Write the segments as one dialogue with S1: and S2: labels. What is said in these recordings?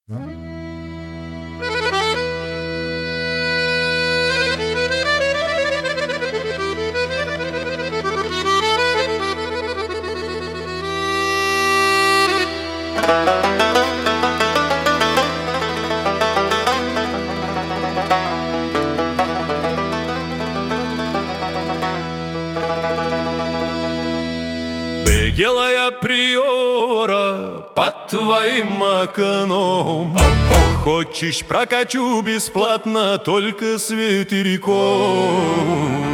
S1: Белая приора под твоим окном. Хочешь, прокачу бесплатно, только с ветерком.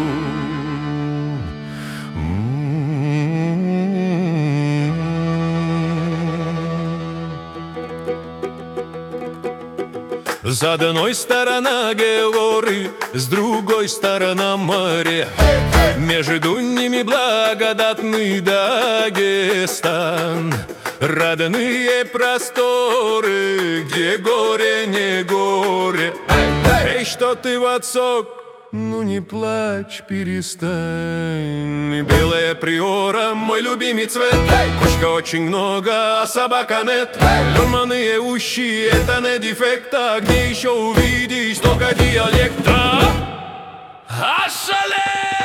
S1: С одной стороны горы, с другой стороны море. Между ними благодатный Дагестан. Родные просторы, где горе не горе. Эй, что ты, Вацок, ну не плачь, перестань. Белая приора, мой любимый цвет. Кошка очень много, а собака нет. Ломаные уши, это не дефект. А где еще увидишь столько диалекта? Ашалей!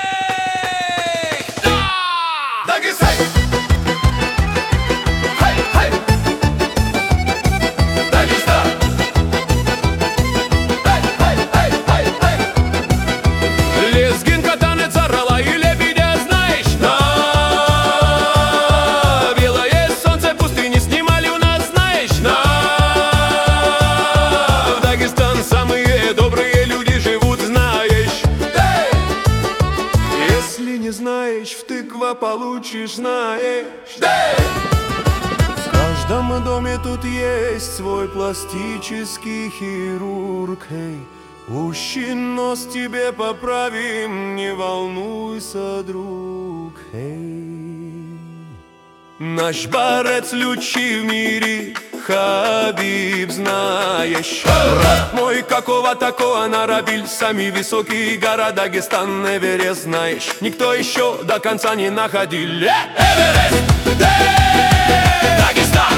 S1: Да! Дагестан! Лезгинка, танец орла и лебедя, знаешь? Да! Белое солнце пустыни снимали у нас, знаешь? Да! В Дагестан самые добрые люди живут, знаешь? Да! Если не знаешь, втыква получишь, знаешь? Да! В каждом доме тут есть свой пластический хирург. Ущи нос тебе поправим, не волнуйся, друг. Наш борец лучший в мире, Хабиб, знаешь? Брат мой, какого такого нарабиль, сами высокие города Дагестан, Эверест, знаешь? Никто еще до конца не находил Эверест, Дагестан.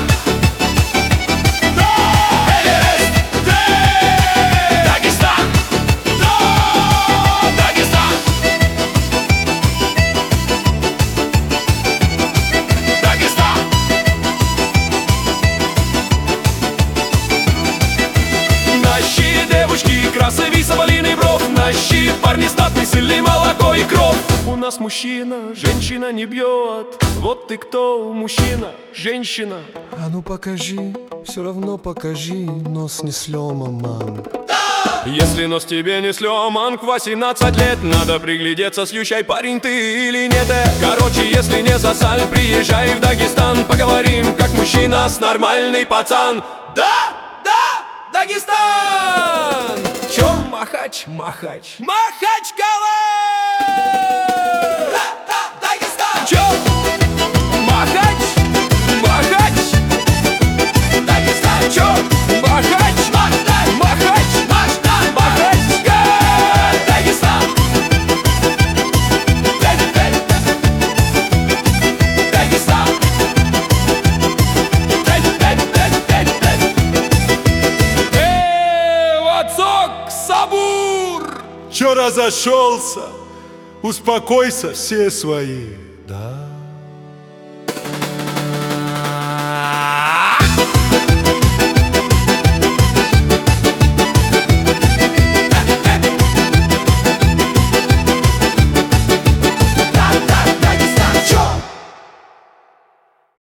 S1: Красивый соболиный бров, наши парни статный, сильный, молоко и кровь. У нас мужчина, женщина не бьет. Вот ты кто, мужчина, женщина?
S2: А ну покажи, все равно покажи, нос не сломан, мам.
S1: Если нос тебе не сломан, к 18 лет надо приглядеться, слющай, парень ты или нет. Короче, если не засаль, приезжай в Дагестан, поговорим, как мужчина с нормальный пацан. Да, Дагестан! Чё махач, махач? Махачкала! Дагестан! Чё? Махач, махач! Дагестан! Чё? Махач, махач, махач! Махачка! Дагестан! Дагестан!
S2: Чё разошелся? Успокойся, все свои.